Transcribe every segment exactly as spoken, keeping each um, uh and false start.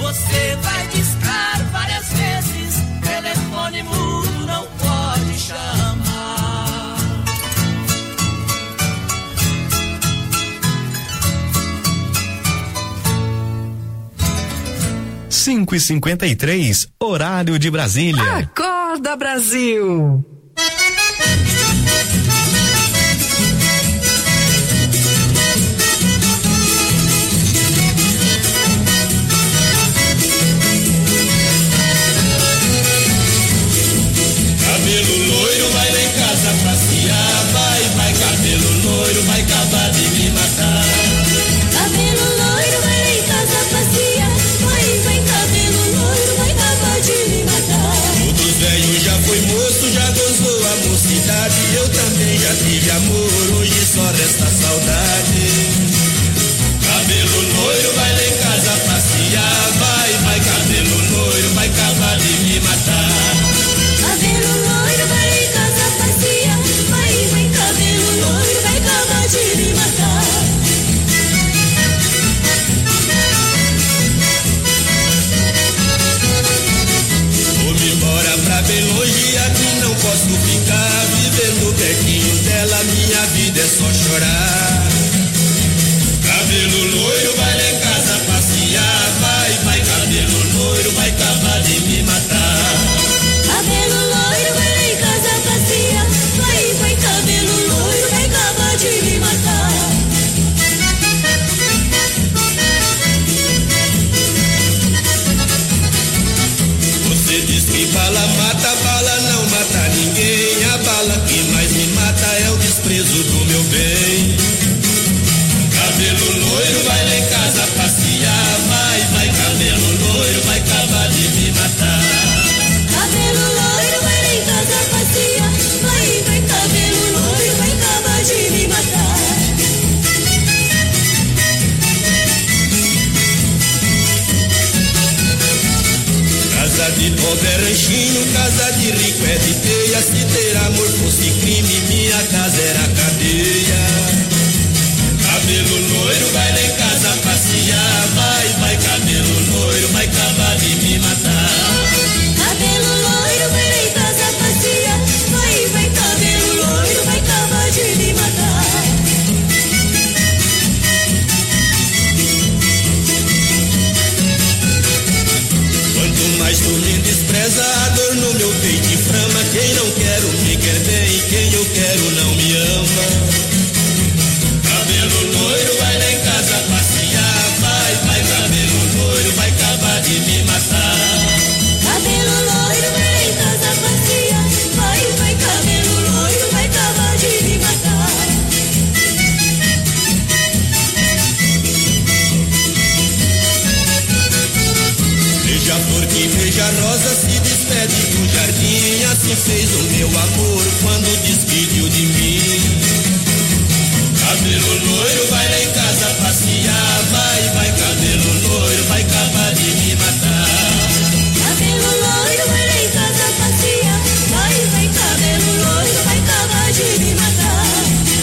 você vai discar várias vezes, telefone mudo não pode chamar. cinco e cinquenta e três, horário de Brasília. Acorda, Brasil! Cabelo loiro, vai lá em casa passear, vai, vai, cabelo loiro, vai acabar de me matar. Cabelo loiro, vai lá em casa passear, vai, vai, cabelo loiro, vai acabar de me matar. Todos velhos já foi moço, já gozou a mocidade, eu também já tive amor, hoje só resta saudade. Cabelo loiro, vai lá em casa passear, vai, vai, cabelo loiro, vai acabar de me matar. Cabelo loiro, vai em casa passear, vai, vai, cabelo loiro, vai acabar de me matar. Vou-me embora pra bem longe, aqui não posso ficar, vivendo pertinho dela, minha vida é só chorar. Cabelo loiro, vai lá em casa passear, vai, vai, cabelo loiro, vai acabar de me matar. Cabelo loiro, vai lá em casa passear, vai, vai, cabelo loiro, vai acabar de me matar. Você diz que bala mata, bala não mata ninguém, a bala que mais me mata é o desprezo do meu bem. Cabelo loiro, vai lá em casa passear, vai, vai, cabelo loiro, vai acabar de me matar. Cabelo loiro, vai lá em casa passear, vai, vai, cabelo loiro, vai acabar de me matar. Casa de pobre é ranchinho, casa de rico é de teia, se ter amor fosse crime, minha casa era cadeia. Cabelo loiro, vai lá em casa passear, vai, vai, cabelo loiro, vai acabar de me matar. Cabelo loiro, vai lá em casa passear, vai, vai, cabelo loiro, vai acabar de me matar. Quanto mais tu me despreza, a dor no meu peito inflama, quem não quero me quer bem, quem eu quero não me ama. Cabelo loiro, vai lá em casa passear, vai, vai, cabelo loiro, vai acabar de me matar. Cabelo loiro, vai lá em casa passear, vai, vai, cabelo loiro, vai acabar de me matar. Veja a flor que veja a rosa, se despede do jardim, assim fez o meu amor quando despediu de mim. Cabelo loiro, vai lá em casa passear, vai, vai, cabelo loiro, vai acabar de me matar. Cabelo loiro, vai lá em casa passear, vai, vai, cabelo loiro, vai acabar de me matar.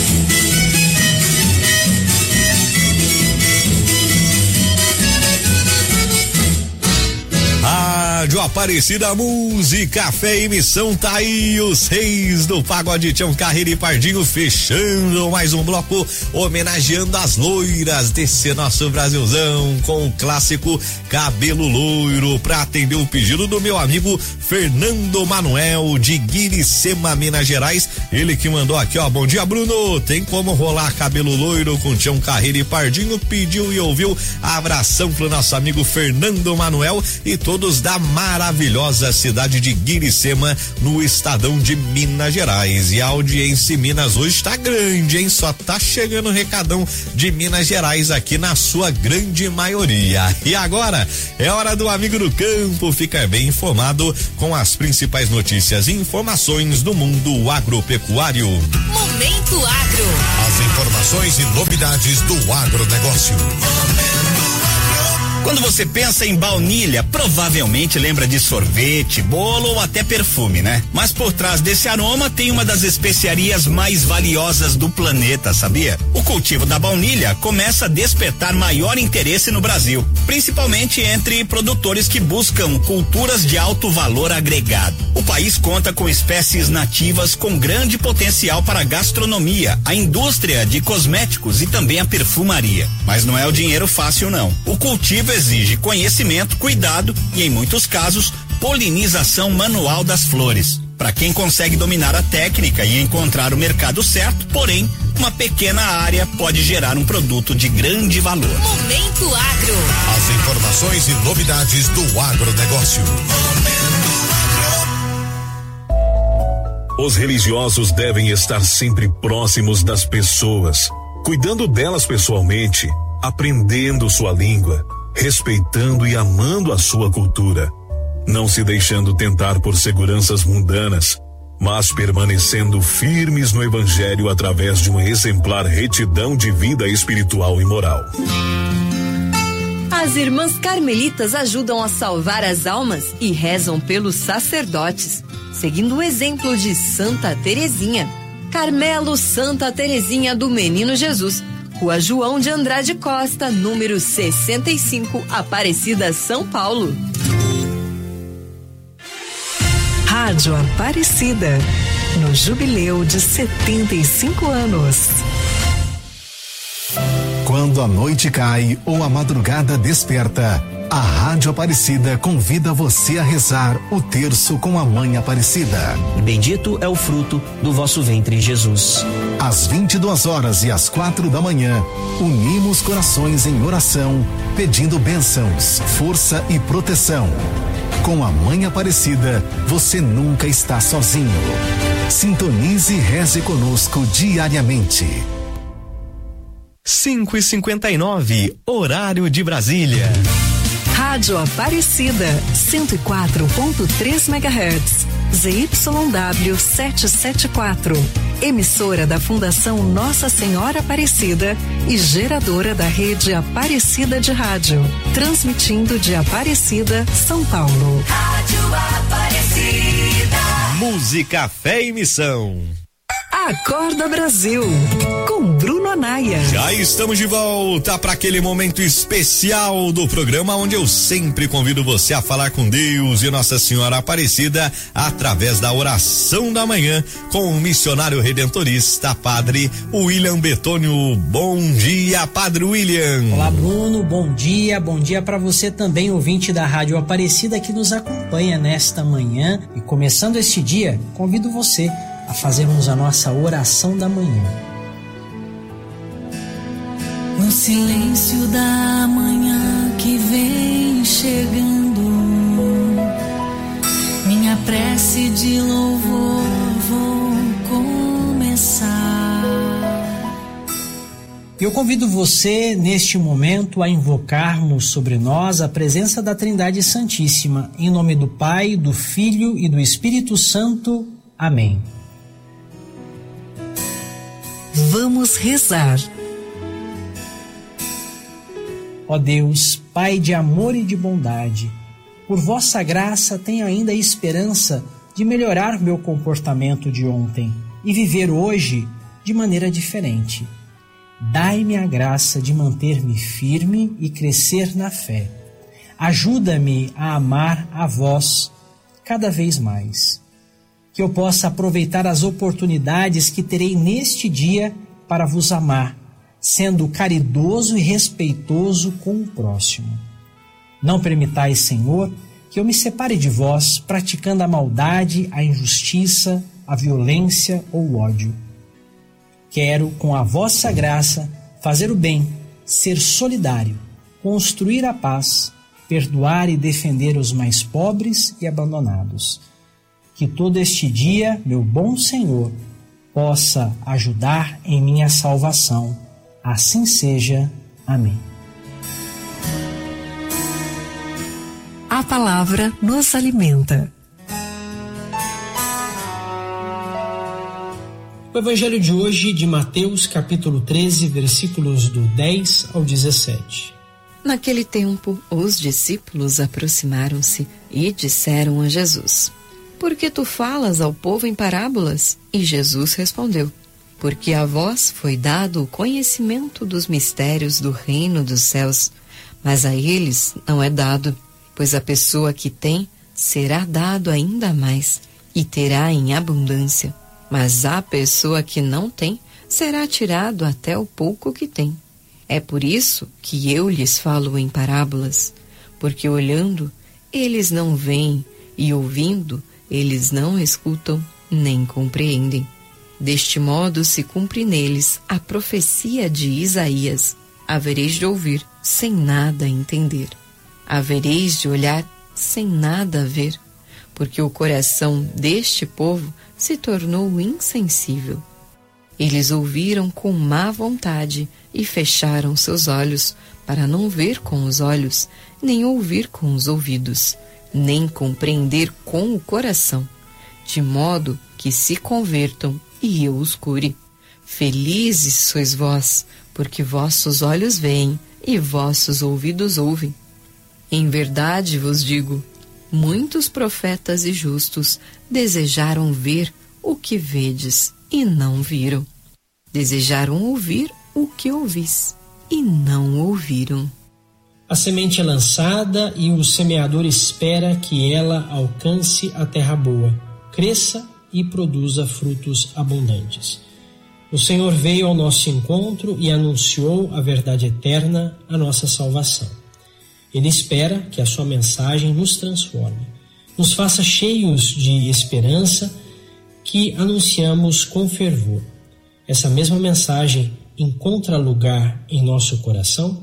Rádio Aparecida Música, fé e missão, tá aí os reis do pagode, Tião Carreira e Pardinho, fechando mais um bloco, homenageando as loiras desse nosso Brasilzão, com o clássico Cabelo Loiro, pra atender o pedido do meu amigo Fernando Manuel, de Guiricema, Minas Gerais, ele que mandou aqui, ó, bom dia, Bruno, tem como rolar Cabelo Loiro com Tião Carreira e Pardinho, pediu e ouviu, abração pro nosso amigo Fernando Manuel e todos da maravilhosa cidade de Guiricema, no estadão de Minas Gerais. E a audiência em Minas hoje tá grande, hein? Só tá chegando o recadão de Minas Gerais aqui na sua grande maioria. E agora é hora do amigo do campo ficar bem informado com as principais notícias e informações do mundo agropecuário. Momento Agro. As informações e novidades do agronegócio. Quando você pensa em baunilha, provavelmente lembra de sorvete, bolo ou até perfume, né? Mas por trás desse aroma tem uma das especiarias mais valiosas do planeta, sabia? O cultivo da baunilha começa a despertar maior interesse no Brasil, principalmente entre produtores que buscam culturas de alto valor agregado. O país conta com espécies nativas com grande potencial para a gastronomia, a indústria de cosméticos e também a perfumaria. Mas não é o dinheiro fácil, não. O cultivo exige conhecimento, cuidado e, em muitos casos, polinização manual das flores. Para quem consegue dominar a técnica e encontrar o mercado certo, porém, uma pequena área pode gerar um produto de grande valor. Momento Agro. As informações e novidades do agronegócio. Os religiosos devem estar sempre próximos das pessoas, cuidando delas pessoalmente, aprendendo sua língua, respeitando e amando a sua cultura, não se deixando tentar por seguranças mundanas, mas permanecendo firmes no evangelho através de uma exemplar retidão de vida espiritual e moral. As irmãs carmelitas ajudam a salvar as almas e rezam pelos sacerdotes, seguindo o exemplo de Santa Terezinha. Carmelo Santa Terezinha do Menino Jesus, Rua João de Andrade Costa, número sessenta e cinco, Aparecida, São Paulo. Rádio Aparecida, no jubileu de setenta e cinco anos. Quando a noite cai ou a madrugada desperta, a Rádio Aparecida convida você a rezar o terço com a Mãe Aparecida. Bendito é o fruto do vosso ventre, Jesus. Às vinte e duas horas e às quatro da manhã, unimos corações em oração, pedindo bênçãos, força e proteção. Com a Mãe Aparecida, você nunca está sozinho. Sintonize e reze conosco diariamente. cinco e cinquenta e nove, horário de Brasília. Rádio Aparecida, cento e quatro ponto três megahertz, Z Y W setecentos e setenta e quatro. Emissora da Fundação Nossa Senhora Aparecida e geradora da rede Aparecida de Rádio. Transmitindo de Aparecida, São Paulo. Rádio Aparecida. Música, fé e missão. Acorda Brasil, com Bruno Anaia. Já estamos de volta para aquele momento especial do programa onde eu sempre convido você a falar com Deus e Nossa Senhora Aparecida através da oração da manhã com o missionário redentorista, Padre William Betônio. Bom dia, Padre William. Olá, Bruno, bom dia, bom dia para você também, ouvinte da Rádio Aparecida que nos acompanha nesta manhã. E começando este dia, convido você a fazermos a nossa oração da manhã. No silêncio da manhã que vem chegando, minha prece de louvor vou começar. Eu convido você neste momento a invocarmos sobre nós a presença da Trindade Santíssima, em nome do Pai, do Filho e do Espírito Santo. Amém. Vamos rezar. Ó Deus, Pai de amor e de bondade, por vossa graça tenho ainda a esperança de melhorar meu comportamento de ontem e viver hoje de maneira diferente. Dai-me a graça de manter-me firme e crescer na fé. Ajuda-me a amar a vós cada vez mais. Que eu possa aproveitar as oportunidades que terei neste dia para vos amar, sendo caridoso e respeitoso com o próximo. Não permitais, Senhor, que eu me separe de vós, praticando a maldade, a injustiça, a violência ou o ódio. Quero, com a vossa graça, fazer o bem, ser solidário, construir a paz, perdoar e defender os mais pobres e abandonados. Que todo este dia, meu bom Senhor, possa ajudar em minha salvação. Assim seja. Amém. A palavra nos alimenta. O evangelho de hoje de Mateus, capítulo treze, versículos do dez ao dezessete. Naquele tempo, os discípulos aproximaram-se e disseram a Jesus: Por que tu falas ao povo em parábolas? E Jesus respondeu: Porque a vós foi dado o conhecimento dos mistérios do reino dos céus, mas a eles não é dado, pois a pessoa que tem será dado ainda mais e terá em abundância, mas a pessoa que não tem será tirado até o pouco que tem. É por isso que eu lhes falo em parábolas, porque olhando eles não veem e ouvindo eles não escutam nem compreendem. Deste modo se cumpre neles a profecia de Isaías: havereis de ouvir sem nada entender, havereis de olhar sem nada ver, porque o coração deste povo se tornou insensível. Eles ouviram com má vontade e fecharam seus olhos, para não ver com os olhos, nem ouvir com os ouvidos, nem compreender com o coração, de modo que se convertam e eu os cure. Felizes sois vós, porque vossos olhos veem e vossos ouvidos ouvem. Em verdade vos digo, muitos profetas e justos desejaram ver o que vedes e não viram. Desejaram ouvir o que ouvis e não ouviram. A semente é lançada e o semeador espera que ela alcance a terra boa, cresça e produza frutos abundantes. O Senhor veio ao nosso encontro e anunciou a verdade eterna, a nossa salvação. Ele espera que a sua mensagem nos transforme, nos faça cheios de esperança que anunciamos com fervor. Essa mesma mensagem encontra lugar em nosso coração?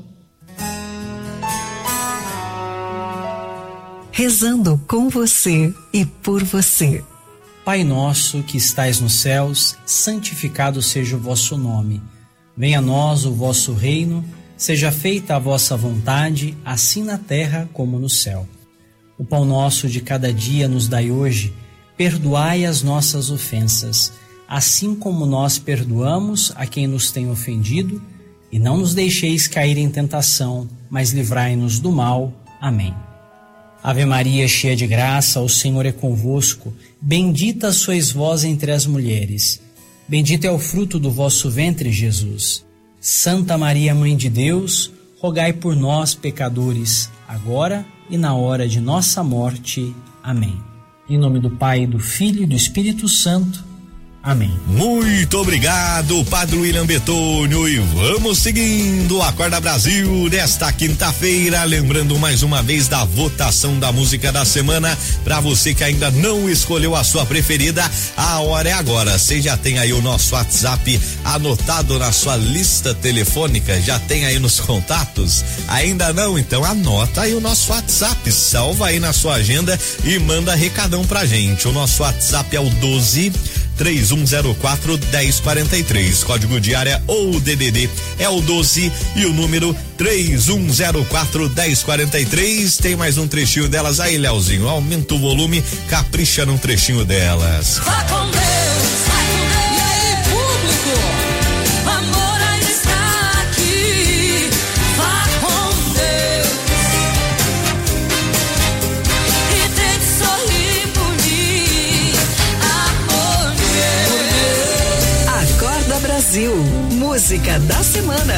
Rezando com você e por você. Pai nosso que estais nos céus, santificado seja o vosso nome. Venha a nós o vosso reino, seja feita a vossa vontade, assim na terra como no céu. O pão nosso de cada dia nos dai hoje, perdoai as nossas ofensas, assim como nós perdoamos a quem nos tem ofendido, e não nos deixeis cair em tentação, mas livrai-nos do mal. Amém. Ave Maria, cheia de graça, o Senhor é convosco. Bendita sois vós entre as mulheres. Bendito é o fruto do vosso ventre, Jesus. Santa Maria, Mãe de Deus, rogai por nós, pecadores, agora e na hora de nossa morte. Amém. Em nome do Pai, do Filho e do Espírito Santo. Amém. Muito obrigado, Padre William Betônio, e vamos seguindo Acorda Brasil desta quinta-feira, lembrando mais uma vez da votação da música da semana. Para você que ainda não escolheu a sua preferida, a hora é agora. Você já tem aí o nosso WhatsApp anotado na sua lista telefônica? Já tem aí nos contatos? Ainda não? Então anota aí o nosso WhatsApp, salva aí na sua agenda e manda recadão pra gente. O nosso WhatsApp é o doze três um zero quatro, dez quarenta e três. Código de área ou D D D é o doze e o número três um zero quatro, dez quarenta e três. Tem mais um trechinho delas aí, Leozinho. Aumenta o volume, capricha num trechinho delas. Vá com Deus, vai com Deus. E aí, público, o amor ainda está aqui. Vá com Deus e tente sorrir por mim. Amor meu. Acorda Brasil, música da semana.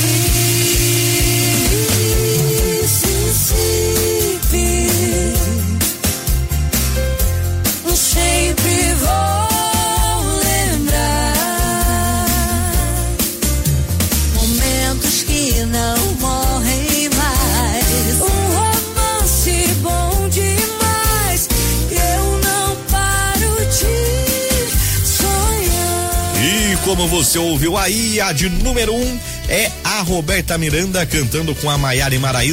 Sempre vou lembrar momentos que não morrem mais. Um romance bom demais, eu não paro de sonhar. E como você ouviu aí, a de número um é a Roberta Miranda cantando com a Maiara e Maraísa,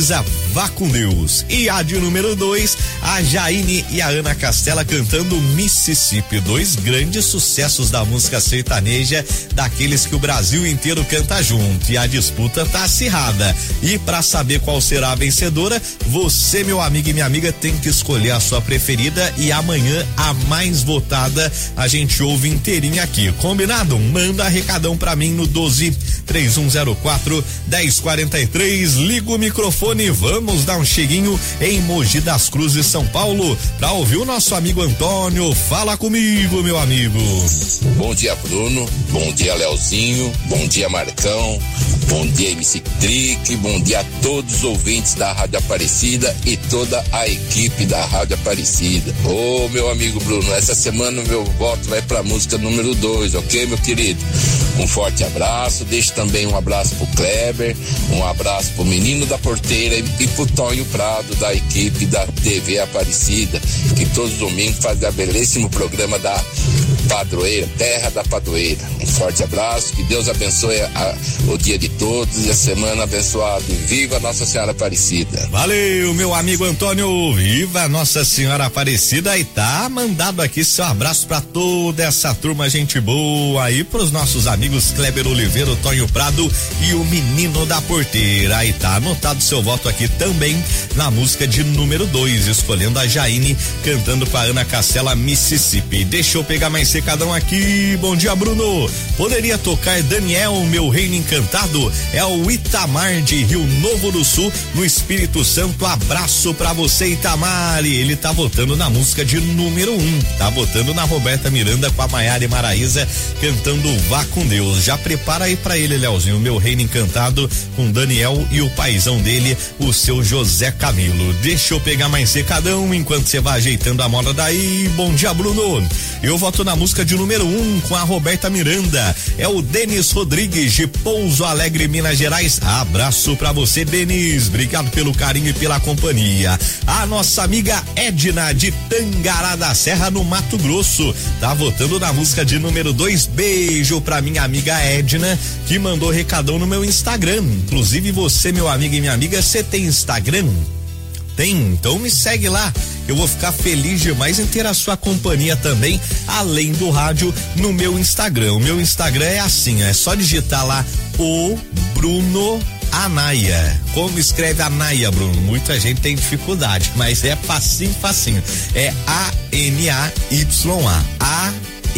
Vá com Deus. E a de número dois, a Jaine e a Ana Castela cantando Mississippi, dois grandes sucessos da música sertaneja, daqueles que o Brasil inteiro canta junto, e a disputa tá acirrada. E para saber qual será a vencedora, você, meu amigo e minha amiga, tem que escolher a sua preferida, e amanhã a mais votada a gente ouve inteirinha aqui, combinado? Manda recadão pra mim no doze, três um zero quatro, dez quarenta e três, liga o microfone, vamos dar um cheguinho em Mogi das Cruzes, São Paulo, pra ouvir o nosso amigo Antônio. Fala comigo, meu amigo. Bom dia, Bruno, bom dia, Leozinho, bom dia, Marcão, bom dia, M C Trick, bom dia a todos os ouvintes da Rádio Aparecida e toda a equipe da Rádio Aparecida. Ô, oh, meu amigo Bruno, essa semana o meu voto vai pra música número dois, ok, meu querido? Um forte abraço, deixo também um abraço pro Kleber, um abraço pro Menino da Porteira e, e pro Tonho Prado, da equipe da T V Aparecida, que todos os domingos faz a belíssimo programa da Padroeira, Terra da Padroeira. Um forte abraço, que Deus abençoe a, o dia de todos e a semana abençoada. Viva Nossa Senhora Aparecida. Valeu, meu amigo Antônio, viva Nossa Senhora Aparecida. E tá mandado aqui seu abraço pra toda essa turma, gente boa aí, pros nossos amigos Kleber Oliveira, o Tonho Prado e o Menino da Porteira. Aí tá anotado seu voto aqui também na música de número dois, escolhendo a Jaine cantando com a Ana Castela Mississippi. Deixa eu pegar mais secadão aqui. Bom dia, Bruno. Poderia tocar Daniel, Meu Reino Encantado? É o Itamar de Rio Novo do Sul, no Espírito Santo. Abraço pra você, Itamar. E ele tá votando na música de número um, tá votando na Roberta Miranda com a Maiara e Maraísa cantando Vá com Deus. Já prepara aí pra ele, Leozinho, Meu Reino Encantado, com Daniel e o paizão dele, o seu José Camilo. Deixa eu pegar mais secadão enquanto você vai ajeitando a moda daí. Bom dia, Bruno. Eu voto na música de número um com a Roberta Miranda. É o Denis Rodrigues de Pouso Alegre, Minas Gerais. Abraço pra você, Denis. Obrigado pelo carinho e pela companhia. A nossa amiga Edna de Tangará da Serra, no Mato Grosso, tá votando na música de número dois. Beijo pra minha amiga Edna, que mandou recadão no meu Instagram. Inclusive você, meu amigo e minha amiga, você tem Instagram? Tem? Então me segue lá. Eu vou ficar feliz demais em ter a sua companhia também, além do rádio, no meu Instagram. O meu Instagram é assim, é só digitar lá o Bruno Anaia. Como escreve Anaia, Bruno? Muita gente tem dificuldade, mas é facinho, facinho. É A N A Y A. A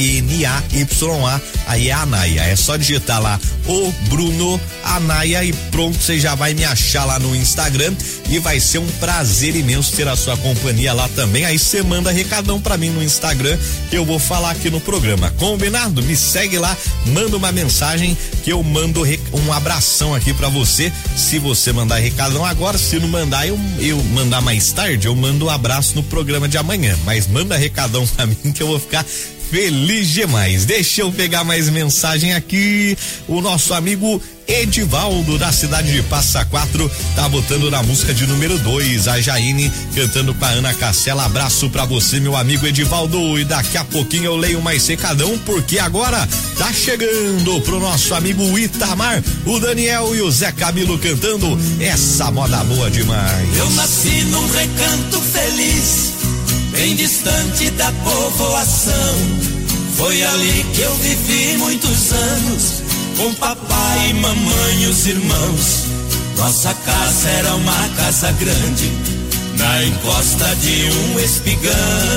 N A Y A, aí é Anaia. É só digitar lá o Bruno Anaia e pronto, você já vai me achar lá no Instagram e vai ser um prazer imenso ter a sua companhia lá também. Aí você manda recadão pra mim no Instagram que eu vou falar aqui no programa. Combinado? Me segue lá, manda uma mensagem que eu mando um abração aqui pra você. Se você mandar recadão agora, se não mandar, eu, eu mandar mais tarde, eu mando um abraço no programa de amanhã. Mas manda recadão pra mim que eu vou ficar feliz demais. Deixa eu pegar mais mensagem aqui. O nosso amigo Edivaldo, da cidade de Passa Quatro, tá botando na música de número dois, a Jaine cantando com a Ana Castela. Abraço pra você, meu amigo Edivaldo, e daqui a pouquinho eu leio mais secadão, porque agora tá chegando pro nosso amigo Itamar, o Daniel e o Zé Camilo cantando essa moda boa demais. Eu nasci num recanto feliz, bem distante da povoação. Foi ali que eu vivi muitos anos, com papai e mamãe e os irmãos. Nossa casa era uma casa grande, na encosta de um espigão.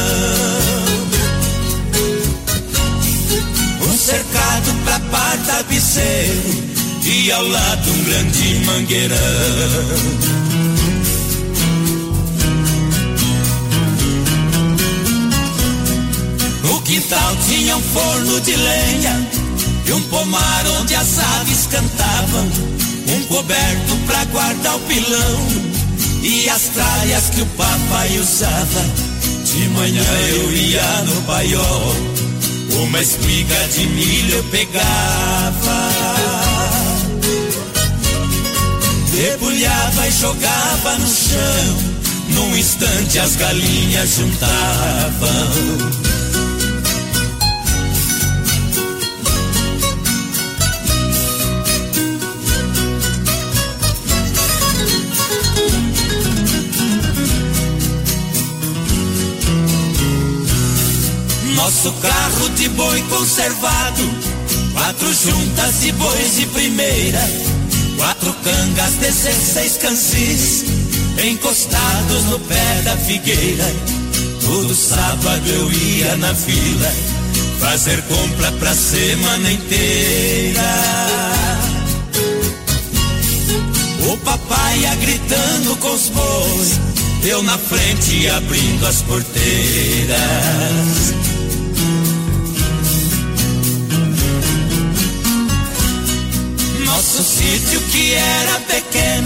Um cercado pra par tapeceiro e ao lado um grande mangueirão. No quintal tinha um forno de lenha e um pomar onde as aves cantavam, um coberto pra guardar o pilão e as tralhas que o papai usava. De manhã eu ia no paiol, uma espiga de milho eu pegava, debulhava e jogava no chão, num instante as galinhas juntavam. Nosso carro de boi conservado, quatro juntas de bois de primeira, quatro cangas, dezesseis cansis, encostados no pé da figueira. Todo sábado eu ia na vila fazer compra pra semana inteira. O papai ia gritando com os bois, eu na frente abrindo as porteiras. Nosso sítio que era pequeno